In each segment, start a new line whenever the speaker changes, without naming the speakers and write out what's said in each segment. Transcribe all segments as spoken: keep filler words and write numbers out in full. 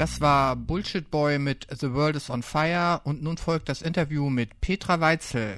Das war Bullshit Boy mit The World is on Fire und nun folgt das Interview mit Petra Weitzel.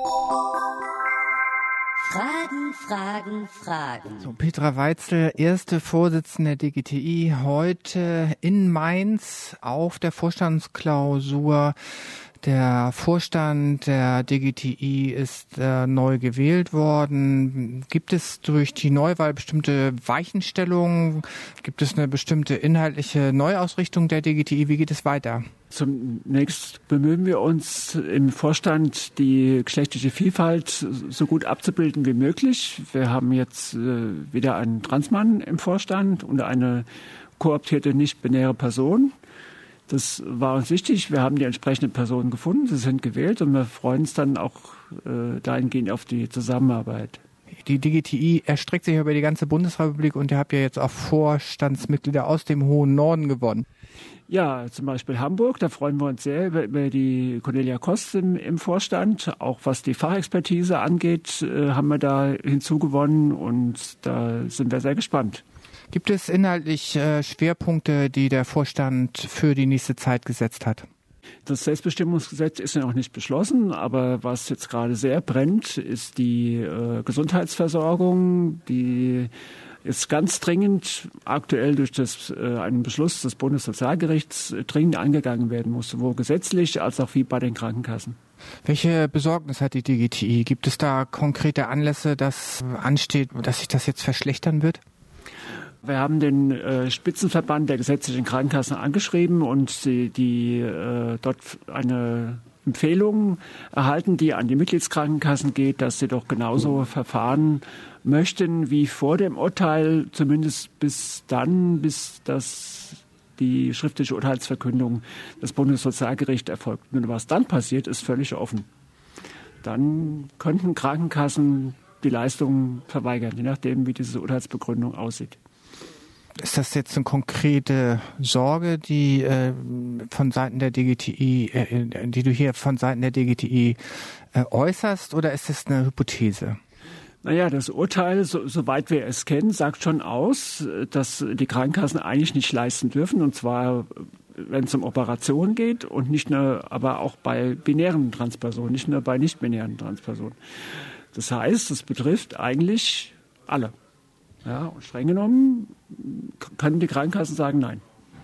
Fragen, Fragen, Fragen.
So, Petra Weitzel, erste Vorsitzende der D G T I, heute in Mainz auf der Vorstandsklausur. Der Vorstand der D G T I ist äh, neu gewählt worden. Gibt es durch die Neuwahl bestimmte Weichenstellungen? Gibt es eine bestimmte inhaltliche Neuausrichtung der D G T I? Wie geht es weiter?
Zunächst bemühen wir uns im Vorstand, die geschlechtliche Vielfalt so gut abzubilden wie möglich. Wir haben jetzt äh, wieder einen Transmann im Vorstand und eine kooptierte nicht-binäre Person. Das war uns wichtig. Wir haben die entsprechenden Personen gefunden. Sie sind gewählt und wir freuen uns dann auch äh, dahingehend auf die Zusammenarbeit.
Die D G T I erstreckt sich über die ganze Bundesrepublik und ihr habt ja jetzt auch Vorstandsmitglieder aus dem hohen Norden gewonnen.
Ja, zum Beispiel Hamburg. Da freuen wir uns sehr über, über die Cornelia Kost im, im Vorstand. Auch was die Fachexpertise angeht, äh, haben wir da hinzugewonnen und da sind wir sehr gespannt.
Gibt es inhaltlich äh, Schwerpunkte, die der Vorstand für die nächste Zeit gesetzt hat?
Das Selbstbestimmungsgesetz ist ja noch nicht beschlossen, aber was jetzt gerade sehr brennt, ist die äh, Gesundheitsversorgung, die ist ganz dringend aktuell durch das, äh, einen Beschluss des Bundessozialgerichts äh, dringend angegangen werden muss, sowohl gesetzlich als auch wie bei den Krankenkassen.
Welche Besorgnis hat die D G T I? Gibt es da konkrete Anlässe, dass ansteht, dass sich das jetzt verschlechtern wird?
Wir haben den äh, Spitzenverband der gesetzlichen Krankenkassen angeschrieben und die, die äh, dort eine Empfehlung erhalten, die an die Mitgliedskrankenkassen geht, dass sie doch genauso verfahren möchten wie vor dem Urteil, zumindest bis dann, bis das die schriftliche Urteilsverkündung des Bundessozialgerichts erfolgt. Und was dann passiert, ist völlig offen. Dann könnten Krankenkassen die Leistungen verweigern, je nachdem, wie diese Urteilsbegründung aussieht.
Ist das jetzt eine konkrete Sorge, die äh, von Seiten der D G T I, äh, die du hier von Seiten der D G T I äh, äußerst, oder ist es eine Hypothese?
Naja, das Urteil, so, soweit wir es kennen, sagt schon aus, dass die Krankenkassen eigentlich nicht leisten dürfen, und zwar wenn es um Operationen geht und nicht nur, aber auch bei binären Transpersonen, nicht nur bei nicht-binären Transpersonen. Das heißt, es betrifft eigentlich alle. Ja, und streng genommen können die Krankenkassen sagen nein.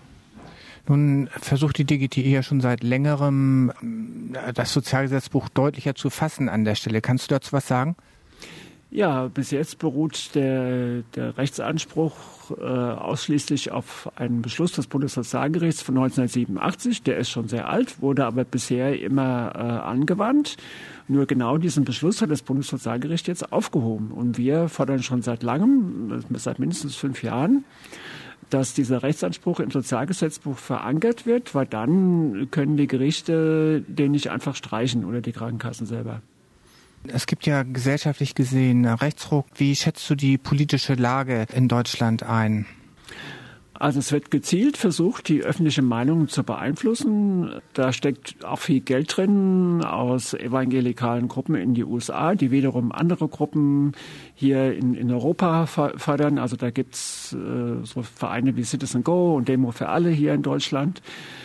Nun versucht die D G T I ja schon seit längerem, das Sozialgesetzbuch deutlicher zu fassen an der Stelle. Kannst du dazu was sagen?
Ja, bis jetzt beruht der, der Rechtsanspruch äh, ausschließlich auf einen Beschluss des Bundessozialgerichts von neunzehnhundertsiebenundachtzig. Der ist schon sehr alt, wurde aber bisher immer äh, angewandt. Nur genau diesen Beschluss hat das Bundessozialgericht jetzt aufgehoben. Und wir fordern schon seit langem, seit mindestens fünf Jahren, dass dieser Rechtsanspruch im Sozialgesetzbuch verankert wird, weil dann können die Gerichte den nicht einfach streichen oder die Krankenkassen selber.
Es gibt ja gesellschaftlich gesehen Rechtsruck. Wie schätzt du die politische Lage in Deutschland ein?
Also es wird gezielt versucht, die öffentliche Meinung zu beeinflussen. Da steckt auch viel Geld drin aus evangelikalen Gruppen in die U S A, die wiederum andere Gruppen hier in, in Europa fördern. Also da gibt's äh, so Vereine wie Citizen Go und Demo für alle hier in Deutschland,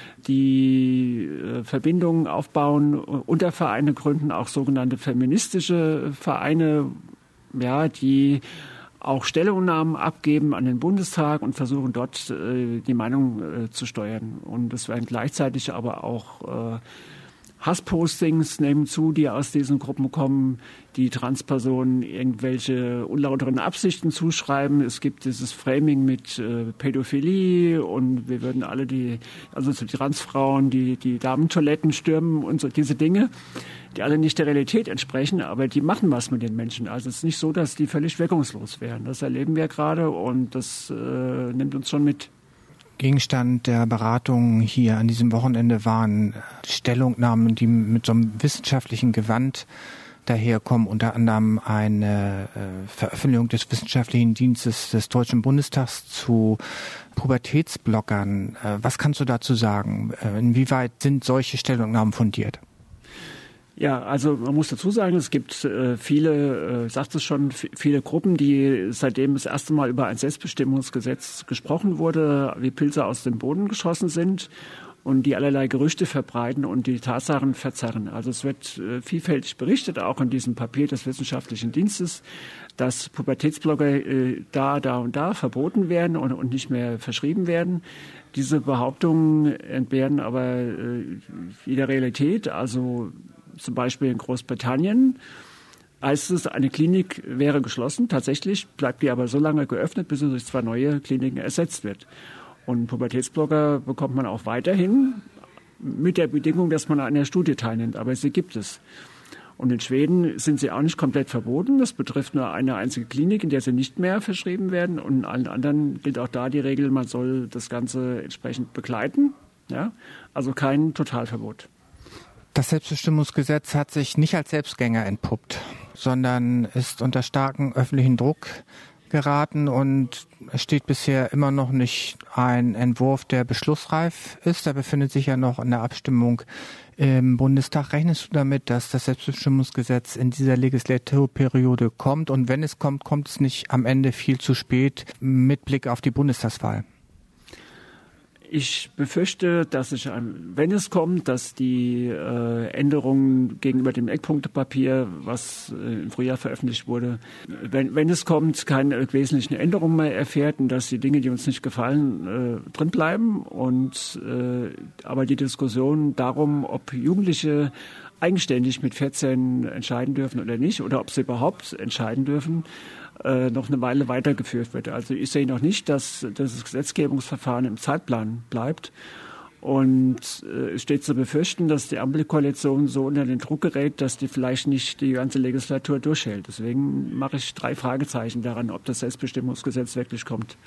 die äh, Verbindungen aufbauen, Untervereine gründen, auch sogenannte feministische Vereine, ja, die auch Stellungnahmen abgeben an den Bundestag und versuchen dort äh, die Meinung äh, zu steuern. Und es werden gleichzeitig aber auch äh, Hasspostings nehmen zu, die aus diesen Gruppen kommen, die Transpersonen irgendwelche unlauteren Absichten zuschreiben. Es gibt dieses Framing mit äh, Pädophilie und wir würden alle die, also so die Transfrauen, die, die Damentoiletten stürmen und so diese Dinge, die alle nicht der Realität entsprechen, aber die machen was mit den Menschen. Also es ist nicht so, dass die völlig wirkungslos wären. Das erleben wir gerade und das äh, nimmt uns schon mit.
Gegenstand der Beratungen hier an diesem Wochenende waren Stellungnahmen, die mit so einem wissenschaftlichen Gewand daherkommen, unter anderem eine äh, Veröffentlichung des Wissenschaftlichen Dienstes des Deutschen Bundestags zu Pubertätsblockern. Äh, was kannst du dazu sagen? Äh, inwieweit sind solche Stellungnahmen fundiert?
Ja, also man muss dazu sagen, es gibt äh, viele, äh, sagt es schon, f- viele Gruppen, die seitdem das erste Mal über ein Selbstbestimmungsgesetz gesprochen wurde, wie Pilze aus dem Boden geschossen sind und die allerlei Gerüchte verbreiten und die Tatsachen verzerren. Also es wird äh, vielfältig berichtet, auch in diesem Papier des Wissenschaftlichen Dienstes, dass Pubertätsblocker äh, da, da und da verboten werden und, und nicht mehr verschrieben werden. Diese Behauptungen entbehren aber äh, jeder Realität. Also zum Beispiel in Großbritannien heißt es, eine Klinik wäre geschlossen. Tatsächlich bleibt die aber so lange geöffnet, bis sie durch zwei neue Kliniken ersetzt wird. Und Pubertätsblocker bekommt man auch weiterhin mit der Bedingung, dass man an einer Studie teilnimmt. Aber sie gibt es. Und in Schweden sind sie auch nicht komplett verboten. Das betrifft nur eine einzige Klinik, in der sie nicht mehr verschrieben werden. Und in allen anderen gilt auch da die Regel, man soll das Ganze entsprechend begleiten. Ja? Also kein Totalverbot.
Das Selbstbestimmungsgesetz hat sich nicht als Selbstgänger entpuppt, sondern ist unter starken öffentlichen Druck geraten und es steht bisher immer noch nicht ein Entwurf, der beschlussreif ist. Der befindet sich ja noch in der Abstimmung im Bundestag. Rechnest du damit, dass das Selbstbestimmungsgesetz in dieser Legislaturperiode kommt? Und wenn es kommt, kommt es nicht am Ende viel zu spät mit Blick auf die Bundestagswahl?
Ich befürchte, dass ich, wenn es kommt, dass die äh, Änderungen gegenüber dem Eckpunktepapier, was äh, im Frühjahr veröffentlicht wurde, wenn, wenn es kommt, keine wesentlichen Änderungen mehr erfährt und dass die Dinge, die uns nicht gefallen, äh, drin bleiben. Und äh, aber die Diskussion darum, ob Jugendliche eigenständig mit vierzehn entscheiden dürfen oder nicht, oder ob sie überhaupt entscheiden dürfen, äh, noch eine Weile weitergeführt wird. Also ich sehe noch nicht, dass, dass das Gesetzgebungsverfahren im Zeitplan bleibt. Und äh, es steht zu befürchten, dass die Ampelkoalition so unter den Druck gerät, dass die vielleicht nicht die ganze Legislatur durchhält. Deswegen mache ich drei Fragezeichen daran, ob das Selbstbestimmungsgesetz wirklich kommt.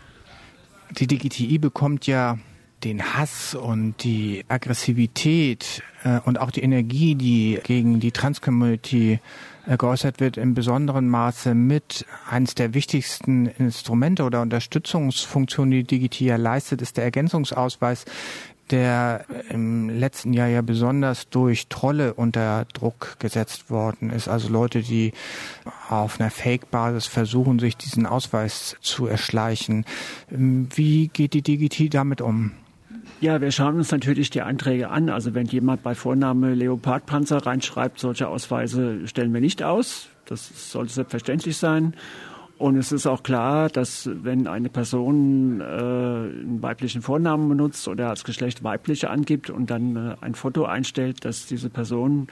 Die D G T I bekommt ja den Hass und die Aggressivität äh, und auch die Energie, die gegen die Trans-Community äh, geäußert wird, in besonderem Maße mit. Eines der wichtigsten Instrumente oder Unterstützungsfunktionen, die die D G T I ja leistet, ist der Ergänzungsausweis, der im letzten Jahr ja besonders durch Trolle unter Druck gesetzt worden ist. Also Leute, die auf einer Fake-Basis versuchen, sich diesen Ausweis zu erschleichen. Wie geht die D G T I damit um?
Ja, wir schauen uns natürlich die Anträge an. Also wenn jemand bei Vorname Leopardpanzer reinschreibt, solche Ausweise stellen wir nicht aus. Das sollte selbstverständlich sein. Und es ist auch klar, dass wenn eine Person äh, einen weiblichen Vornamen benutzt oder als Geschlecht weiblich angibt und dann äh, ein Foto einstellt, dass diese Person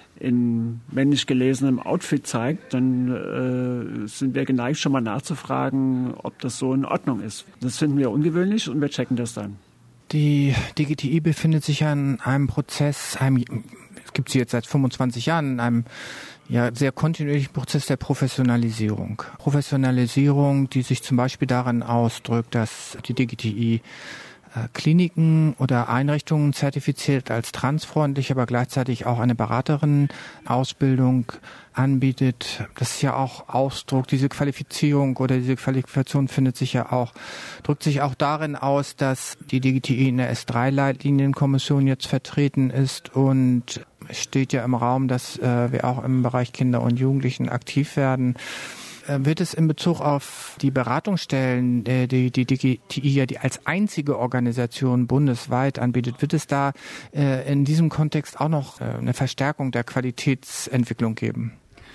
in männlich gelesenem Outfit zeigt, dann äh, sind wir geneigt, schon mal nachzufragen, ob das so in Ordnung ist. Das finden wir ungewöhnlich und wir checken das dann.
Die D G T I befindet sich ja in einem Prozess, einem, es gibt sie jetzt seit fünfundzwanzig Jahren, in einem ja, sehr kontinuierlichen Prozess der Professionalisierung. Professionalisierung, die sich zum Beispiel darin ausdrückt, dass die D G T I äh, Kliniken oder Einrichtungen zertifiziert als transfreundlich, aber gleichzeitig auch eine Beraterinnen-Ausbildung anbietet. Das ist ja auch Ausdruck, diese Qualifizierung oder diese Qualifikation findet sich ja auch, drückt sich auch darin aus, dass die D G T I in der S drei Leitlinienkommission jetzt vertreten ist und es steht ja im Raum, dass äh, wir auch im Bereich Kinder und Jugendlichen aktiv werden. Äh, wird es in Bezug auf die Beratungsstellen, äh, die die D G T I ja die als einzige Organisation bundesweit anbietet, wird es da äh, in diesem Kontext auch noch äh, eine Verstärkung der Qualitätsentwicklung geben?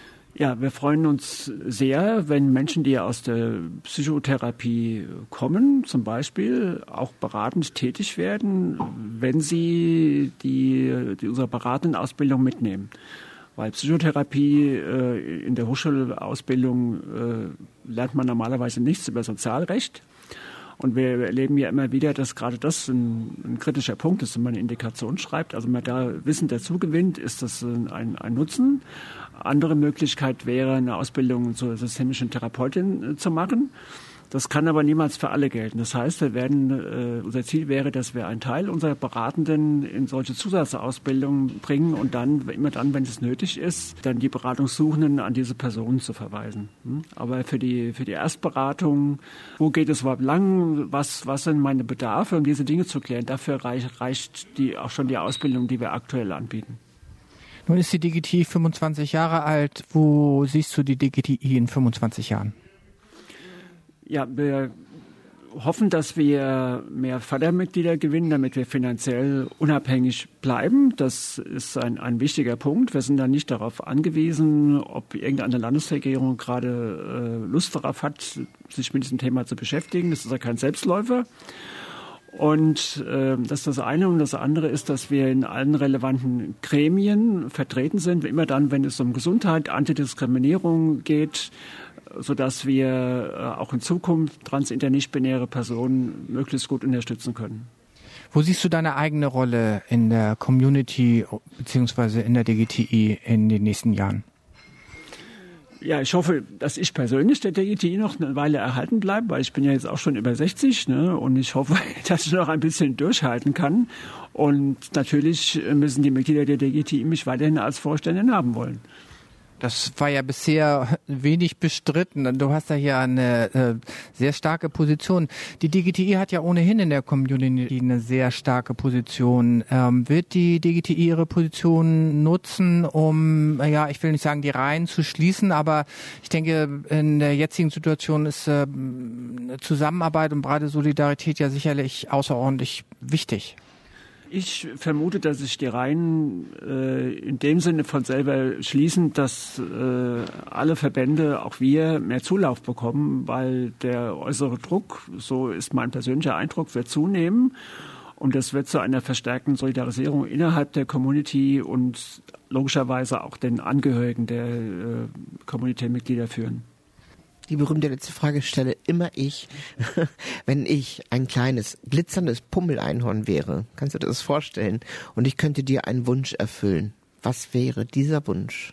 Ja, wir freuen uns sehr, wenn Menschen, die aus der Psychotherapie kommen, zum Beispiel auch beratend tätig werden, wenn sie die, die unsere beratende Ausbildung mitnehmen. Weil Psychotherapie äh, in der Hochschulausbildung äh, lernt man normalerweise nichts über Sozialrecht. Und wir erleben ja immer wieder, dass gerade das ein, ein kritischer Punkt ist, wenn man eine Indikation schreibt. Also wenn man da Wissen dazu gewinnt, ist das ein, ein Nutzen. Andere Möglichkeit wäre, eine Ausbildung zur systemischen Therapeutin zu machen. Das kann aber niemals für alle gelten. Das heißt, wir werden, äh, unser Ziel wäre, dass wir einen Teil unserer Beratenden in solche Zusatzausbildungen bringen und dann, immer dann, wenn es nötig ist, dann die Beratungssuchenden an diese Personen zu verweisen. Hm? Aber für die, für die Erstberatung, wo geht es überhaupt lang, was, was sind meine Bedarfe, um diese Dinge zu klären, dafür reicht, reicht die, auch schon die Ausbildung, die wir aktuell anbieten.
Nun ist die D G T I fünfundzwanzig Jahre alt. Wo siehst du die D G T I in fünfundzwanzig Jahren?
Ja, wir hoffen, dass wir mehr Fördermitglieder gewinnen, damit wir finanziell unabhängig bleiben. Das ist ein, ein wichtiger Punkt. Wir sind da nicht darauf angewiesen, ob irgendeine Landesregierung gerade äh, Lust darauf hat, sich mit diesem Thema zu beschäftigen. Das ist ja kein Selbstläufer. Und äh, das ist das eine. Und das andere ist, dass wir in allen relevanten Gremien vertreten sind, immer dann, wenn es um Gesundheit, Antidiskriminierung geht, sodass wir äh, auch in Zukunft trans-, inter-, nicht-binäre Personen möglichst gut unterstützen können.
Wo siehst du deine eigene Rolle in der Community bzw. in der D G T I in den nächsten Jahren?
Ja, ich hoffe, dass ich persönlich der D G T I noch eine Weile erhalten bleibe, weil ich bin ja jetzt auch schon über sechzig, ne, und ich hoffe, dass ich noch ein bisschen durchhalten kann. Und natürlich müssen die Mitglieder der D G T I mich weiterhin als Vorständin haben wollen.
Das war ja bisher wenig bestritten. Du hast ja hier eine äh, sehr starke Position. Die D G T I hat ja ohnehin in der Community eine sehr starke Position. Ähm, wird die D G T I ihre Position nutzen, um, ja, ich will nicht sagen, die Reihen zu schließen, aber ich denke, in der jetzigen Situation ist äh, Zusammenarbeit und breite Solidarität ja sicherlich außerordentlich wichtig.
Ich vermute, dass sich die Reihen äh, in dem Sinne von selber schließen, dass äh, alle Verbände, auch wir, mehr Zulauf bekommen, weil der äußere Druck, so ist mein persönlicher Eindruck, wird zunehmen. Und das wird zu einer verstärkten Solidarisierung innerhalb der Community und logischerweise auch den Angehörigen der äh, Community-Mitglieder führen.
Die berühmte letzte Frage stelle immer ich. Wenn ich ein kleines, glitzerndes Pummeleinhorn wäre, kannst du dir das vorstellen? Und ich könnte dir einen Wunsch erfüllen. Was wäre dieser Wunsch?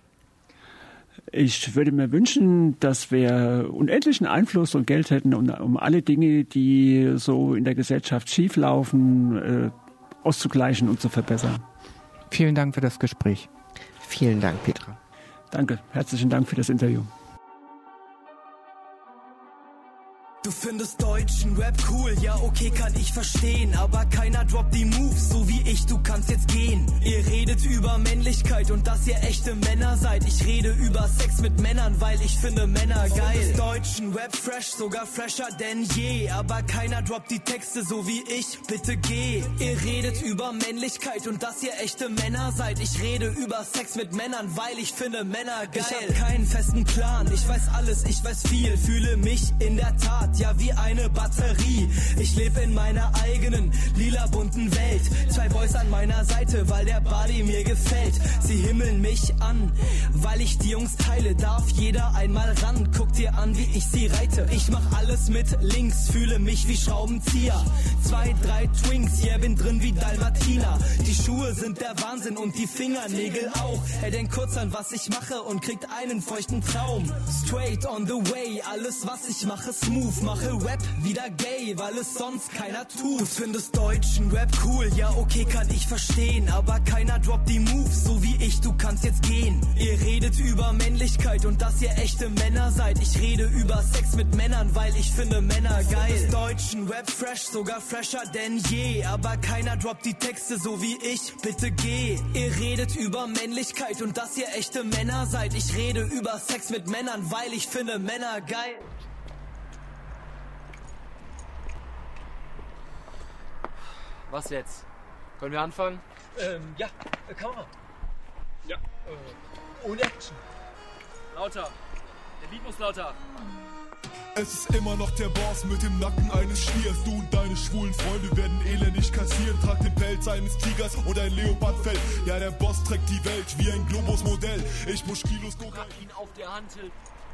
Ich würde mir wünschen, dass wir unendlichen Einfluss und Geld hätten, um, um alle Dinge, die so in der Gesellschaft schieflaufen, äh, auszugleichen und zu verbessern.
Vielen Dank für das Gespräch.
Vielen Dank, Petra.
Danke, herzlichen Dank für das Interview.
Du findest deutschen Rap cool, ja okay, kann ich verstehen, aber keiner droppt die Moves, so wie ich, du kannst jetzt gehen. Ihr redet über Männlichkeit und dass ihr echte Männer seid. Ich rede über Sex mit Männern, weil ich finde Männer geil. Findest deutschen Rap fresh, sogar fresher denn je, aber keiner droppt die Texte, so wie ich, bitte geh. Ihr redet über Männlichkeit und dass ihr echte Männer seid. Ich rede über Sex mit Männern, weil ich finde Männer geil. Ich hab keinen festen Plan, ich weiß alles, ich weiß viel, fühle mich in der Tat ja wie eine Batterie. Ich lebe in meiner eigenen lila bunten Welt. Zwei Boys an meiner Seite, weil der Body mir gefällt. Sie himmeln mich an, weil ich die Jungs teile. Darf jeder einmal ran, guck dir an, wie ich sie reite. Ich mach alles mit links, fühle mich wie Schraubenzieher. Zwei, drei Twinks, yeah, bin drin wie Dalmatiner. Die Schuhe sind der Wahnsinn und die Fingernägel auch. Er denkt kurz an, was ich mache und kriegt einen feuchten Traum. Straight on the way, alles was ich mache smooth. Mache Rap wieder gay, weil es sonst keiner tut. Du findest deutschen Rap cool, ja okay, kann ich verstehen, aber keiner droppt die Moves, so wie ich, du kannst jetzt gehen. Ihr redet über Männlichkeit und dass ihr echte Männer seid. Ich rede über Sex mit Männern, weil ich finde Männer geil. Du findest deutschen Rap fresh, sogar fresher denn je, aber keiner droppt die Texte, so wie ich, bitte geh. Ihr redet über Männlichkeit und dass ihr echte Männer seid. Ich rede über Sex mit Männern, weil ich finde Männer geil.
Was jetzt? Können wir anfangen?
Ähm, ja, äh, Kamera. Ja. Äh, und Action.
Lauter. Der Beat muss lauter.
Es ist immer noch der Boss mit dem Nacken eines Stiers. Du und deine schwulen Freunde werden elendig kassieren. Trag den Pelz eines Tigers und ein Leopardfell. Ja, der Boss trägt die Welt wie ein Globus-Modell. Ich muss Kilos Kokain
ihn auf der Hantel.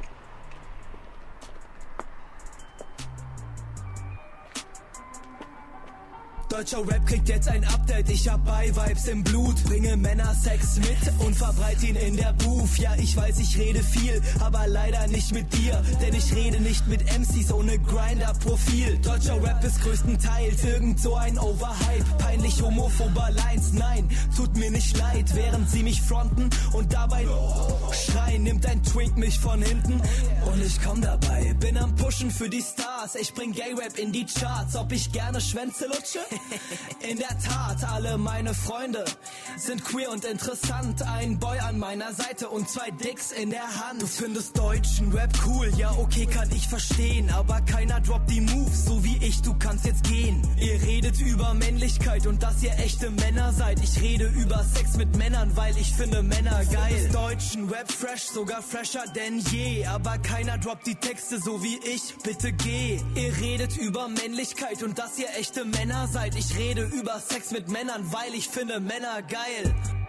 Deutscher Rap kriegt jetzt ein Update, ich hab Bi-Vibes im Blut. Bringe Männer Sex mit und verbreite ihn in der Booth. Ja, ich weiß, ich rede viel, aber leider nicht mit dir. Denn ich rede nicht mit M Cs ohne Grinder-Profil. Deutscher Rap ist größtenteils irgend so ein Overhype. Peinlich homophober Lines, nein, tut mir nicht leid. Während sie mich fronten und dabei schreien, nimmt ein Twink mich von hinten und ich komm dabei. Bin am Pushen für die Stars, ich bring Gay-Rap in die Charts. Ob ich gerne Schwänze lutsche? In der Tat, alle meine Freunde sind queer und interessant. Ein Boy an meiner Seite und zwei Dicks in der Hand. Du findest deutschen Rap cool, ja okay, kann ich verstehen. Aber keiner droppt die Moves, so wie ich, du kannst jetzt gehen. Ihr redet über Männlichkeit und dass ihr echte Männer seid. Ich rede über Sex mit Männern, weil ich finde Männer geil. Du findest deutschen Rap fresh, sogar fresher denn je. Aber keiner droppt die Texte, so wie ich, bitte geh. Ihr redet über Männlichkeit und dass ihr echte Männer seid. Ich rede über Sex mit Männern, weil ich finde Männer geil.